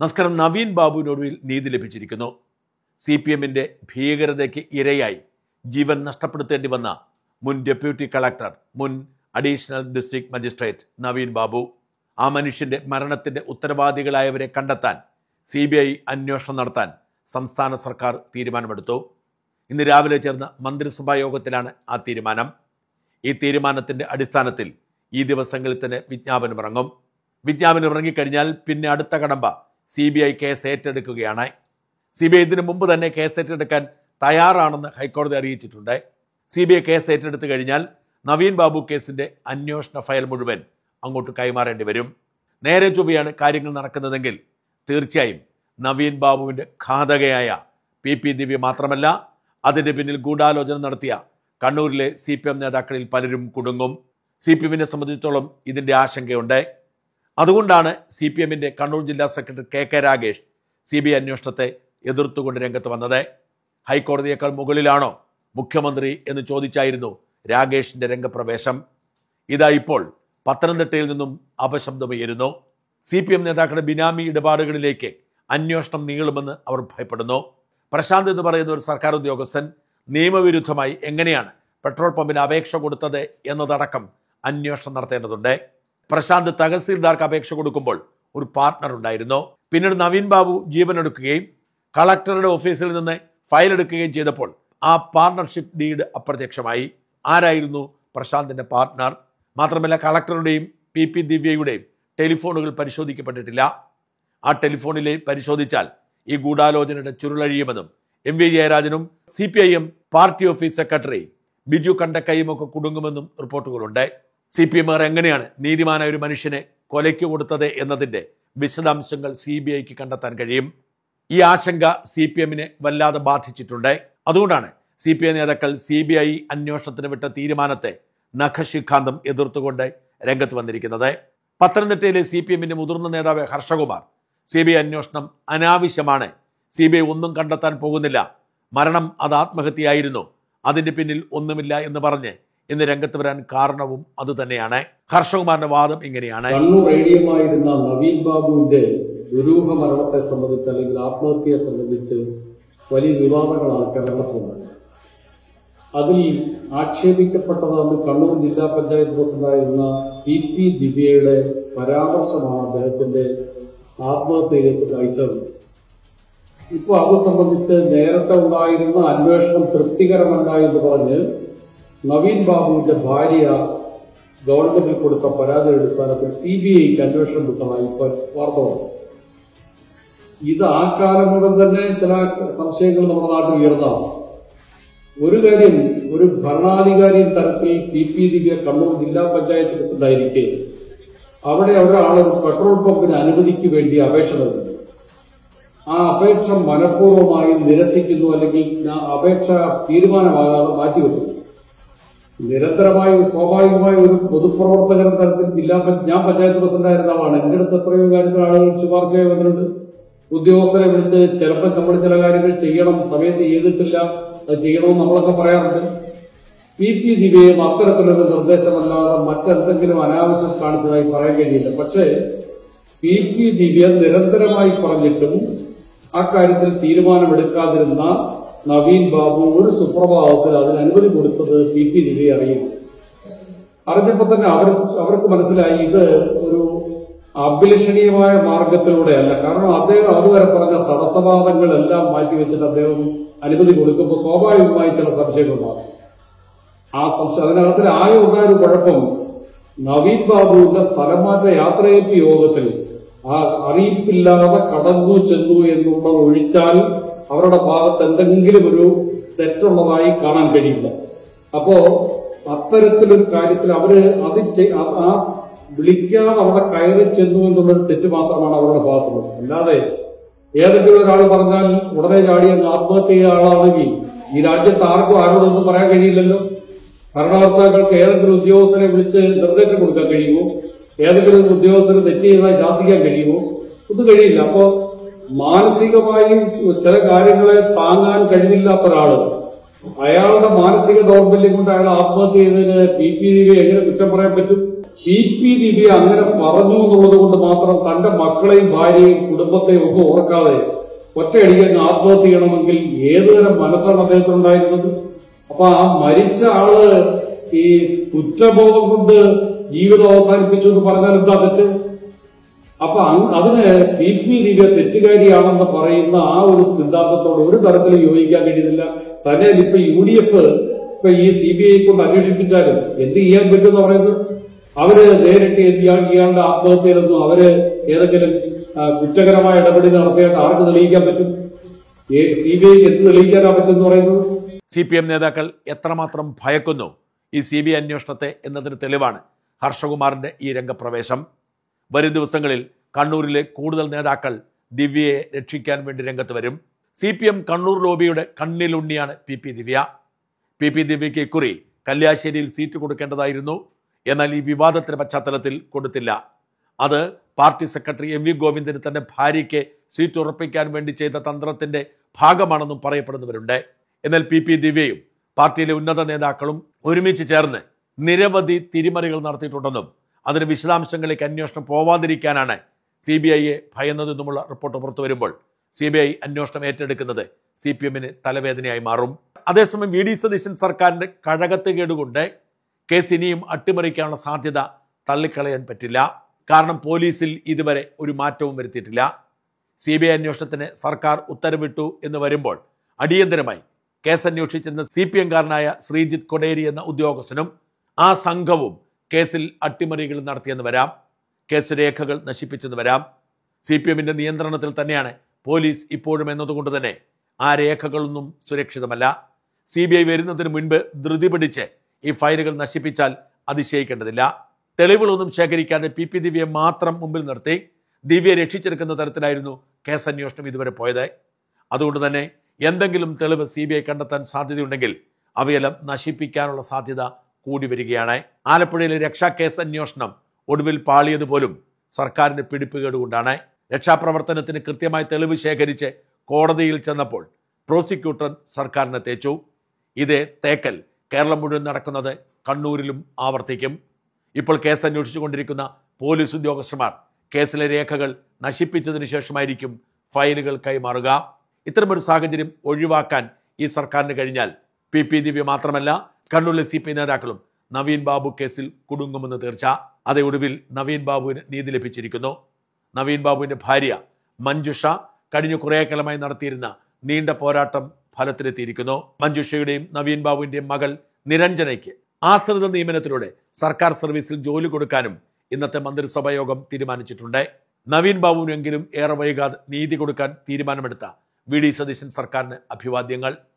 നമസ്കാരം. നവീൻ ബാബുവിനൊടുവിൽ നീതി ലഭിച്ചിരിക്കുന്നു. CPMന്റെ ഭീകരതയ്ക്ക് ഇരയായി ജീവൻ നഷ്ടപ്പെടുത്തേണ്ടി വന്ന മുൻ ഡെപ്യൂട്ടി കളക്ടർ, മുൻ additional district magistrate Naveen Babu. ആ മനുഷ്യന്റെ മരണത്തിന്റെ ഉത്തരവാദികളായവരെ കണ്ടെത്താൻ CBI അന്വേഷണം നടത്താൻ സംസ്ഥാന സർക്കാർ തീരുമാനമെടുത്തു. ഇന്ന് രാവിലെ ചേർന്ന മന്ത്രിസഭാ യോഗത്തിലാണ് ആ തീരുമാനം. ഈ തീരുമാനത്തിന്റെ അടിസ്ഥാനത്തിൽ ഈ ദിവസങ്ങളിൽ തന്നെ വിജ്ഞാപനം ഇറങ്ങും. വിജ്ഞാപനം ഇറങ്ങിക്കഴിഞ്ഞാൽ പിന്നെ അടുത്ത കടമ്പ CBI കേസ് ഏറ്റെടുക്കുകയാണ്. CBI ഇതിനു മുമ്പ് തന്നെ കേസ് ഏറ്റെടുക്കാൻ തയ്യാറാണെന്ന് ഹൈക്കോടതി അറിയിച്ചിട്ടുണ്ട്. CBI കേസ് ഏറ്റെടുത്തു കഴിഞ്ഞാൽ നവീൻ ബാബു കേസിന്റെ അന്വേഷണ ഫയൽ മുഴുവൻ അങ്ങോട്ട് കൈമാറേണ്ടി വരും. നേരെ ചൊവ്വയാണ് കാര്യങ്ങൾ നടക്കുന്നതെങ്കിൽ തീർച്ചയായും നവീൻ ബാബുവിന്റെ ഘാതകയായ PP ദിവ്യ മാത്രമല്ല, അതിന്റെ പിന്നിൽ ഗൂഢാലോചന നടത്തിയ കണ്ണൂരിലെ CPM നേതാക്കളിൽ പലരും കുടുങ്ങും. CPMനെ സംബന്ധിച്ചിടത്തോളം ഇതിന്റെ ആശങ്കയുണ്ട്. അതുകൊണ്ടാണ് CPMന്റെ കണ്ണൂർ ജില്ലാ സെക്രട്ടറി KK രാഗേഷ് CBI അന്വേഷണത്തെ എതിർത്തുകൊണ്ട് രംഗത്ത് വന്നത്. ഹൈക്കോടതിയേക്കാൾ മുകളിലാണോ മുഖ്യമന്ത്രി എന്ന് ചോദിച്ചായിരുന്നു രാഗേഷിന്റെ രംഗപ്രവേശം. ഇതാ ഇപ്പോൾ പത്തനംതിട്ടയിൽ നിന്നും അപശബ്ദമുയരുന്നു. CPM നേതാക്കളുടെ ബിനാമി ഇടപാടുകളിലേക്ക് അന്വേഷണം നീളുമെന്ന് അവർ ഭയപ്പെടുന്നു. പ്രശാന്ത് എന്ന് പറയുന്ന ഒരു സർക്കാർ ഉദ്യോഗസ്ഥൻ നിയമവിരുദ്ധമായി എങ്ങനെയാണ് പെട്രോൾ പമ്പിന് അപേക്ഷ കൊടുത്തത് എന്നതടക്കം അന്വേഷണം നടത്തേണ്ടതുണ്ട്. പ്രശാന്ത് തഹസീൽദാർക്ക് അപേക്ഷ കൊടുക്കുമ്പോൾ ഒരു പാർട്ട്ണർ ഉണ്ടായിരുന്നു. പിന്നീട് നവീൻ ബാബു ജീവനെടുക്കുകയും കളക്ടറുടെ ഓഫീസിൽ നിന്ന് ഫയൽ എടുക്കുകയും ചെയ്തപ്പോൾ ആ പാർട്ണർഷിപ്പ് ഡീഡ് അപ്രത്യക്ഷമായി. ആരായിരുന്നു പ്രശാന്തിന്റെ പാർട്ട്ണർ? മാത്രമല്ല, കളക്ടറുടെയും PP ദിവ്യയുടെയും ടെലിഫോണുകൾ പരിശോധിക്കപ്പെട്ടിട്ടില്ല. ആ ടെലിഫോണിലെ പരിശോധിച്ചാൽ ഈ ഗൂഢാലോചനയുടെ ചുരുളഴിയുമെന്നും MV ജയരാജനും CPIM party office secretary Biju കണ്ടക്കയും ഒക്കെ കുടുങ്ങുമെന്നും റിപ്പോർട്ടുകളുണ്ട്. CPMമാർ എങ്ങനെയാണ് നീതിമാനായ ഒരു മനുഷ്യനെ കൊലയ്ക്ക് കൊടുത്തത് എന്നതിന്റെ വിശദാംശങ്ങൾ CBIക്ക് കണ്ടെത്താൻ കഴിയും. ഈ ആശങ്ക CPMനെ വല്ലാതെ ബാധിച്ചിട്ടുണ്ട്. അതുകൊണ്ടാണ് CPI നേതാക്കൾ CBI അന്വേഷണത്തിന് വിട്ട തീരുമാനത്തെ നഖശിഖാന്തം എതിർത്തുകൊണ്ട് രംഗത്ത് വന്നിരിക്കുന്നത്. പത്തനംതിട്ടയിലെ CPMന്റെ മുതിർന്ന നേതാവ് ഹർഷകുമാർ CBI അന്വേഷണം അനാവശ്യമാണ്, CBI ഒന്നും കണ്ടെത്താൻ പോകുന്നില്ല, മരണം അത് ആത്മഹത്യയായിരുന്നു, അതിന്റെ പിന്നിൽ ഒന്നുമില്ല എന്ന് പറഞ്ഞ് ഇന്ന് രംഗത്ത് വരാൻ കാരണവും അത് തന്നെയാണ്. ഹർഷകുമാറിന്റെ വാദം ഇങ്ങനെയാണ്. കണ്ണൂർ റേഡിയമായിരുന്ന നവീൻ ബാബുവിന്റെ ദുരൂഹ മരണത്തെ സംബന്ധിച്ച് അല്ലെങ്കിൽ ആത്മഹത്യയെ സംബന്ധിച്ച് വലിയ വിവാദങ്ങളാണ് കേരളത്തിലുള്ളത്. അതിൽ ആക്ഷേപിക്കപ്പെട്ടതാണ് കണ്ണൂർ ജില്ലാ പഞ്ചായത്ത് പ്രസിഡന്റായിരുന്ന PP ദിവ്യയുടെ പരാമർശമാണ് അദ്ദേഹത്തിന്റെ ആത്മഹത്യയിലേക്ക് നയിച്ചത്. ഇപ്പോൾ അത് സംബന്ധിച്ച് നേരത്തെ ഉണ്ടായിരുന്ന അന്വേഷണം തൃപ്തികരമല്ല എന്ന് പറഞ്ഞ് നവീൻ ബാബുവിന്റെ ഭാര്യ ഗവൺമെന്റിൽ കൊടുത്ത പരാതിയുടെ അടിസ്ഥാനത്തിൽ CBIക്ക് അന്വേഷണം വിട്ടതായി വാർത്ത വന്നു. ഇത് ആ കാലം മുതൽ തന്നെ ചില സംശയങ്ങൾ നമ്മുടെ നാട്ടിൽ ഉയർന്നതാണ്. ഒരു കാര്യം, ഒരു ഭരണാധികാരി തലത്തിൽ PP ദിവ്യ കണ്ണൂർ ജില്ലാ പഞ്ചായത്ത് പ്രസിഡന്റായിരിക്കെ അവിടെ ഒരാൾ ഒരു പെട്രോൾ പമ്പിന് അനുമതിക്ക് വേണ്ടി അപേക്ഷ നൽകുന്നു. ആ അപേക്ഷ മനഃപൂർവ്വമായി നിരസിക്കുന്നു, അല്ലെങ്കിൽ അപേക്ഷ തീരുമാനമാകാതെ മാറ്റിവെക്കുന്നു. നിരന്തരമായി സ്വാഭാവികമായി ഒരു പൊതുപ്രവർത്തകർ തലത്തിൽ ഞാൻ പഞ്ചായത്ത് പ്രസിഡന്റായിരുന്ന ആളാണ്. എന്റെ അടുത്ത് എത്രയോ കാര്യത്തിൽ ആളുകൾ ശുപാർശയായി വന്നിട്ടുണ്ട്. ഉദ്യോഗസ്ഥരെ വിളിച്ച് ചിലപ്പോൾ നമ്മൾ ചില കാര്യങ്ങൾ ചെയ്യണം, സമയത്ത് ചെയ്തിട്ടില്ല, അത് ചെയ്യണമെന്ന് നമ്മളൊക്കെ പറയാറുണ്ട്. PP ദിവ്യയും അത്തരത്തിലൊരു നിർദ്ദേശമല്ലാതെ മറ്റെന്തെങ്കിലും അനാവശ്യം കാണിച്ചതായി പറയാൻ കഴിയില്ല. പക്ഷേ PP ദിവ്യ നിരന്തരമായി പറഞ്ഞിട്ടും അക്കാര്യത്തിൽ തീരുമാനമെടുക്കാതിരുന്ന നവീൻ ബാബു ഒരു സുപ്രഭാതത്തിൽ അതിന് അനുമതി കൊടുത്തത് PP ദിവ്യ അറിയും. അറിഞ്ഞപ്പോൾ തന്നെ അവർക്ക് മനസ്സിലായി ഇത് ഒരു അഭിലഷണീയമായ മാർഗത്തിലൂടെയല്ല. കാരണം അദ്ദേഹം അതുവരെ പറഞ്ഞ തടസ്സവാദങ്ങളെല്ലാം മാറ്റിവെച്ചിട്ട് അദ്ദേഹം അനുമതി കൊടുക്കുമ്പോൾ സ്വാഭാവികമായി ചില സംശയങ്ങളുണ്ടാകും. ആ സംശയം അതിനകത്തിൽ ആകെ ഉണ്ടായൊരു കുഴപ്പം, നവീൻ ബാബുവിന്റെ സ്ഥലമാറ്റ യാത്രയപ്പ് യോഗത്തിൽ ആ അറിയിപ്പില്ലാതെ കടന്നു ചെന്നു എന്നുള്ളത് ഒഴിച്ചാൽ അവരുടെ ഭാഗത്ത് എന്തെങ്കിലും ഒരു തെറ്റുള്ളതായി കാണാൻ കഴിയില്ല. അപ്പോ അത്തരത്തിലൊരു കാര്യത്തിൽ അവര് ആ വിളിക്കാതെ അവിടെ കയറി ചെന്നു എന്നുള്ളൊരു തെറ്റ് മാത്രമാണ് അവരുടെ ഭാഗത്തുള്ളത്. അല്ലാതെ ഏതെങ്കിലും ഒരാൾ പറഞ്ഞാൽ ഉടനെ ചാടി അങ്ങ് ആത്മഹത്യ ചെയ്ത ആളാണെങ്കിൽ ഈ രാജ്യത്ത് ആർക്കും ആരോടൊന്നും പറയാൻ കഴിയില്ലല്ലോ. ഭരണകർത്താക്കൾക്ക് ഏതെങ്കിലും ഉദ്യോഗസ്ഥരെ വിളിച്ച് നിർദ്ദേശം കൊടുക്കാൻ കഴിയുമോ? ഏതെങ്കിലും ഉദ്യോഗസ്ഥരെ തെറ്റ് ചെയ്താൽ ശാസിക്കാൻ കഴിയുമോ? ഒന്നും കഴിയില്ല. അപ്പോ മാനസികമായി ചില കാര്യങ്ങളെ താങ്ങാൻ കഴിയില്ലാത്ത ഒരാള് അയാളുടെ മാനസിക ദൗർബല്യം കൊണ്ട് അയാൾ ആത്മഹത്യ ചെയ്തതിന് PP ദിവ്യ എങ്ങനെ കുറ്റം പറയാൻ പറ്റും? പി ദിവ്യ അങ്ങനെ പറഞ്ഞു എന്നുള്ളത് കൊണ്ട് മാത്രം തന്റെ മക്കളെയും ഭാര്യയും കുടുംബത്തെയും ഒക്കെ ഓർക്കാതെ ഒറ്റയടിക്ക് അങ്ങ് ആത്മഹത്യ ചെയ്യണമെങ്കിൽ ഏതുതരം മനസ്സാണ് അദ്ദേഹത്തിനുണ്ടായിരുന്നത്? അപ്പൊ ആ മരിച്ച ആള് ഈ കുറ്റബോധം കൊണ്ട് ജീവിതം അവസാനിപ്പിച്ചു എന്ന് പറഞ്ഞാൽ എന്താ തെറ്റ്? അപ്പൊ അതിന് പി ദിവ്യ തെറ്റുകാരിയാണെന്ന് പറയുന്ന ആ ഒരു സിദ്ധാന്തത്തോട് ഒരു തരത്തിലും യോജിക്കാൻ കഴിയുന്നില്ല. തന്നെ ഇപ്പൊ UDF ഇപ്പൊ ഈ CBI കൊണ്ട് അന്വേഷിപ്പിച്ചാലും എന്ത് ചെയ്യാൻ പറ്റുമെന്ന് പറയുന്നത്? അവര് നേരിട്ട് ഇയാളുടെ ആത്മഹത്യയിലൊന്നും അവര് ഏതെങ്കിലും കുറ്റകരമായ ഇടപെടൽ നടത്തിയാൽ ആർക്ക് തെളിയിക്കാൻ പറ്റും? CBIക്ക് എന്ത് തെളിയിക്കാനാ പറ്റുമെന്ന് പറയുന്നത്? CPM നേതാക്കൾ എത്രമാത്രം ഭയക്കുന്നു ഈ CBI അന്വേഷണത്തെ എന്നതിന് തെളിവാണ് ഹർഷകുമാറിന്റെ ഈ രംഗപ്രവേശം. വരും ദിവസങ്ങളിൽ കണ്ണൂരിലെ കൂടുതൽ നേതാക്കൾ ദിവ്യയെ രക്ഷിക്കാൻ വേണ്ടി രംഗത്ത് വരും. CPM കണ്ണൂർ ലോബിയുടെ കണ്ണിലുണ്ണിയാണ് പി ദിവ്യ. പി ദിവ്യയ്ക്ക് ഇക്കുറി കല്യാശ്ശേരിയിൽ സീറ്റ് കൊടുക്കേണ്ടതായിരുന്നു. എന്നാൽ ഈ വിവാദത്തിന്റെ പശ്ചാത്തലത്തിൽ കൊടുത്തില്ല. അത് പാർട്ടി സെക്രട്ടറി MV ഗോവിന്ദന് തന്റെ ഭാര്യയ്ക്ക് സീറ്റ് ഉറപ്പിക്കാൻ വേണ്ടി ചെയ്ത തന്ത്രത്തിന്റെ ഭാഗമാണെന്നും പറയപ്പെടുന്നവരുണ്ട്. എന്നാൽ പി ദിവ്യയും പാർട്ടിയിലെ ഉന്നത നേതാക്കളും ഒരുമിച്ച് ചേർന്ന് നിരവധി തിരിമറികൾ നടത്തിയിട്ടുണ്ടെന്നും അതിന് വിശദാംശങ്ങളിലേക്ക് അന്വേഷണം പോവാതിരിക്കാനാണ് CBIയെ ഭയന്നതെന്നുമുള്ള റിപ്പോർട്ട് പുറത്തു വരുമ്പോൾ CBI അന്വേഷണം ഏറ്റെടുക്കുന്നത് CPMന് തലവേദനയായി മാറും. അതേസമയം VD സതീശൻ സർക്കാരിന്റെ കഴകത്ത് കേടുകൊണ്ട് കേസ് ഇനിയും അട്ടിമറിക്കാനുള്ള സാധ്യത തള്ളിക്കളയാൻ പറ്റില്ല. കാരണം പോലീസിൽ ഇതുവരെ ഒരു മാറ്റവും വരുത്തിയിട്ടില്ല. CBI അന്വേഷണത്തിന് സർക്കാർ ഉത്തരവിട്ടു എന്ന് വരുമ്പോൾ അടിയന്തരമായി കേസ് അന്വേഷിച്ചിരുന്ന CPMകാരനായ ശ്രീജിത്ത് കൊടേരി എന്ന ഉദ്യോഗസ്ഥനും ആ സംഘവും കേസിൽ അട്ടിമറികൾ നടത്തിയെന്ന് വരാം. കേസ് രേഖകൾ നശിപ്പിച്ചെന്ന് വരാം. CPMന്റെ നിയന്ത്രണത്തിൽ തന്നെയാണ് പോലീസ് ഇപ്പോഴും എന്നതുകൊണ്ട് തന്നെ ആ രേഖകളൊന്നും സുരക്ഷിതമല്ല. CBI വരുന്നതിന് മുൻപ് ധൃതി പിടിച്ച് ഈ ഫയലുകൾ നശിപ്പിച്ചാൽ അതിശയിക്കേണ്ടതില്ല. തെളിവുകളൊന്നും ശേഖരിക്കാതെ പി ദിവ്യയെ മാത്രം മുമ്പിൽ നിർത്തി ദിവ്യയെ രക്ഷിച്ചെടുക്കുന്ന തരത്തിലായിരുന്നു കേസ് അന്വേഷണം ഇതുവരെ പോയത്. അതുകൊണ്ട് തന്നെ എന്തെങ്കിലും തെളിവ് CBI കണ്ടെത്താൻ സാധ്യതയുണ്ടെങ്കിൽ അവയെല്ലാം നശിപ്പിക്കാനുള്ള സാധ്യത കൂടി വരികയാണ്. ആലപ്പുഴയിലെ രക്ഷാ കേസ് അന്വേഷണം ഒടുവിൽ പാളിയതുപോലും സർക്കാരിന്റെ പിടിപ്പുകേട് കൊണ്ടാണ്. രക്ഷാപ്രവർത്തനത്തിന് കൃത്യമായി തെളിവ് ശേഖരിച്ച് കോടതിയിൽ ചെന്നപ്പോൾ പ്രോസിക്യൂട്ടർ സർക്കാരിനെ തേച്ചു. ഇതേ തേക്കൽ കേരളം മുഴുവൻ നടക്കുന്നത് കണ്ണൂരിലും ആവർത്തിക്കും. ഇപ്പോൾ കേസ് അന്വേഷിച്ചുകൊണ്ടിരിക്കുന്ന പോലീസ് ഉദ്യോഗസ്ഥന്മാർ കേസിലെ രേഖകൾ നശിപ്പിച്ചതിന് ശേഷമായിരിക്കും ഫയലുകൾ കൈമാറുക. ഇത്തരമൊരു സാഹചര്യം ഒഴിവാക്കാൻ ഈ സർക്കാരിന് കഴിഞ്ഞാൽ പി ദിവ്യ മാത്രമല്ല കണ്ണൂരിലെ CPI നേതാക്കളും നവീൻ ബാബു കേസിൽ കുടുങ്ങുമെന്ന് തീർച്ച. അതേ ഒടുവിൽ നവീൻ ബാബുവിന് നീതി ലഭിച്ചിരിക്കുന്നു. നവീൻ ബാബുവിന്റെ ഭാര്യ മഞ്ജുഷ കഴിഞ്ഞ കുറേ കാലമായി നടത്തിയിരുന്ന നീണ്ട പോരാട്ടം ഫലത്തിലെത്തിയിരിക്കുന്നു. മഞ്ജുഷയുടെയും നവീൻ ബാബുവിന്റെയും മകൾ നിരഞ്ജനയ്ക്ക് ആശ്രിത നിയമനത്തിലൂടെ സർക്കാർ സർവീസിൽ ജോലി കൊടുക്കാനും ഇന്നത്തെ മന്ത്രിസഭാ യോഗം തീരുമാനിച്ചിട്ടുണ്ട്. നവീൻ ബാബുവിനെങ്കിലും ഏറെ വൈകാതെ നീതി കൊടുക്കാൻ തീരുമാനമെടുത്ത VD സതീശൻ സർക്കാരിന് അഭിവാദ്യങ്ങൾ.